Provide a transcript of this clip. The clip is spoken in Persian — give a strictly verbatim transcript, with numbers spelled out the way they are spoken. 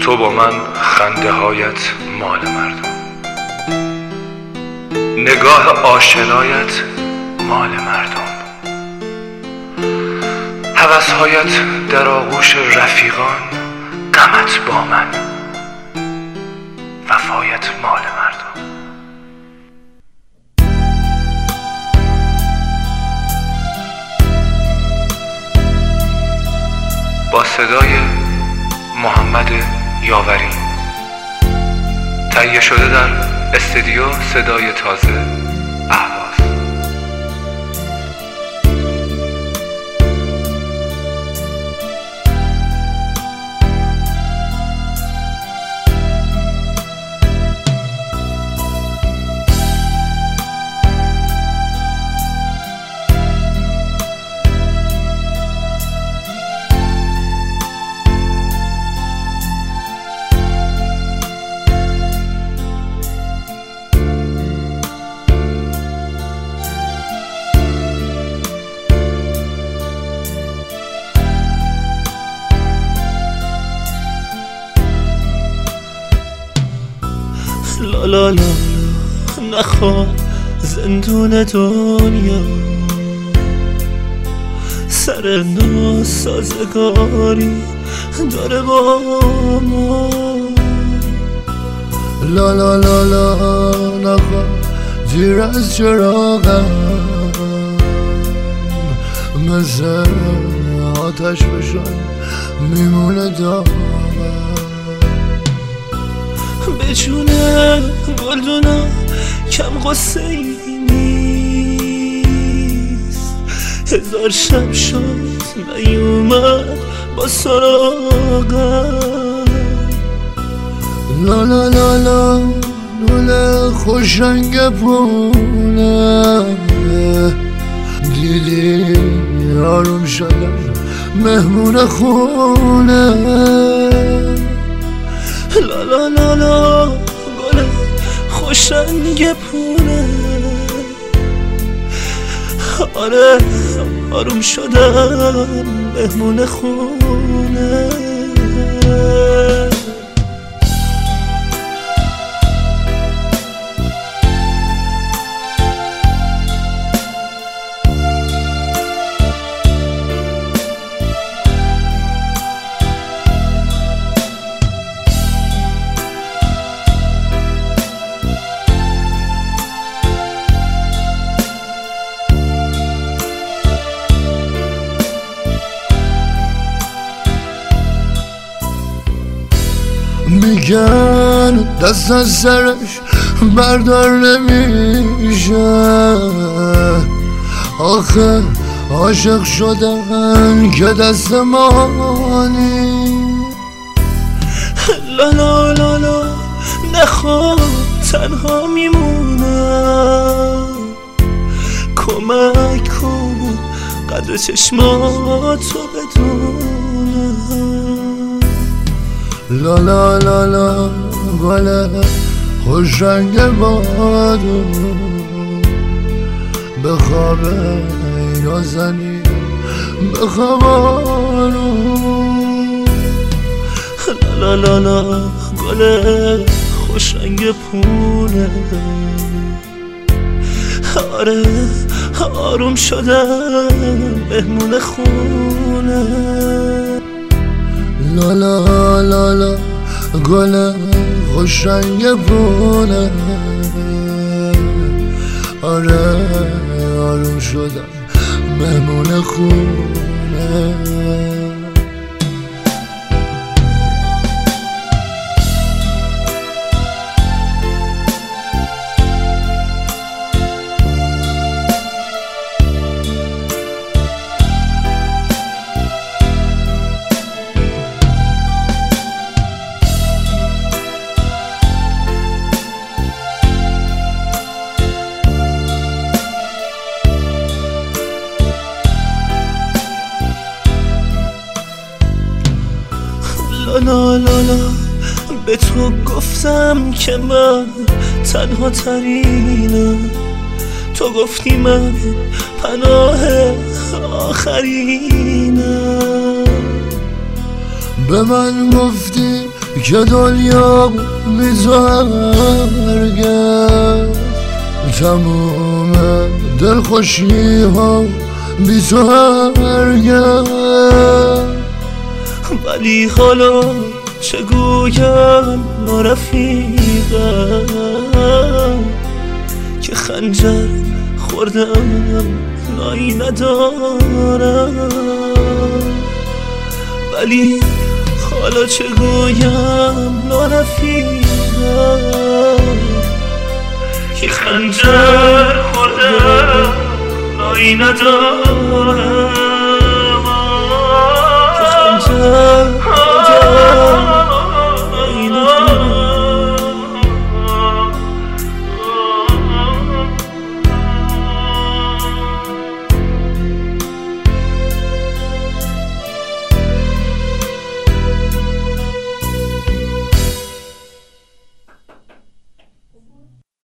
تو با من خنده هایت مال مردم، نگاه آشنایت مال مردم، هوس هایت در آغوش رفیقان، غمت با من، وفایت مال مردم. با صدای محمد یاوری، تهیه شده در استودیو صدای تازه اهواز. لا لا لا لا نخواه زندون دنیا، سر ناسازگاری داره با ما. لا لا لا لا نخواه دیر از چراغم، مثل آتش بشن میمونه دامم. به جونه گلدونا کم قصه ای نیست، هزار شب شد نیومد با سراغم. لا لا لا لا لوله خوشنگ پونه، دیدی آروم شدم مهمون خونه. لا لا لا لا گل خوشنگ پونه، آره آروم شدم مهمون خونه. میگن دست از سرش بردار نمیشه، آخه عاشق شدن که دست مانی. لا لا لا لا نخواه تنها میمونم، کمک کن قدر چشماتو بدونم. لا لا لا لا گل خوشنگ بادو، به خواب نازنی به خوابانو. لا لا لا گل خوشنگ پونه، آره آروم شدم مهمون خونه. لا لا لا لا گل خوشنگ پونه، آره آروم شدم مهمون خونه. لا لا لا به تو گفتم که من تنها ترینم، تو گفتی من پناه آخرینم. به من گفتی که دنیا بی تو هرگز، تموم دلخوشی ها بی تو هرگز. ولی حالا چه گویم نارفیقم که خنجر خوردم نایی ندارم. ولی حالا چه گویم نارفیقم که خنجر خوردم نایی ندارم.